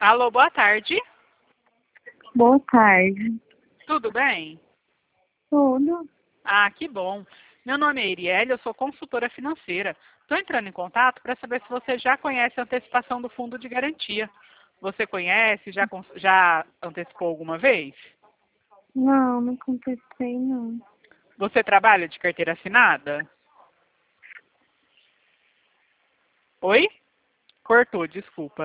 Alô, boa tarde. Boa tarde. Tudo bem? Tudo? Ah, que bom. Meu nome é Iriele, eu sou consultora financeira. Estou entrando em contato para saber se você já conhece a antecipação do fundo de garantia. Você conhece? Já antecipou alguma vez? Não contestei, não. Você trabalha de carteira assinada? Oi? Cortou, desculpa.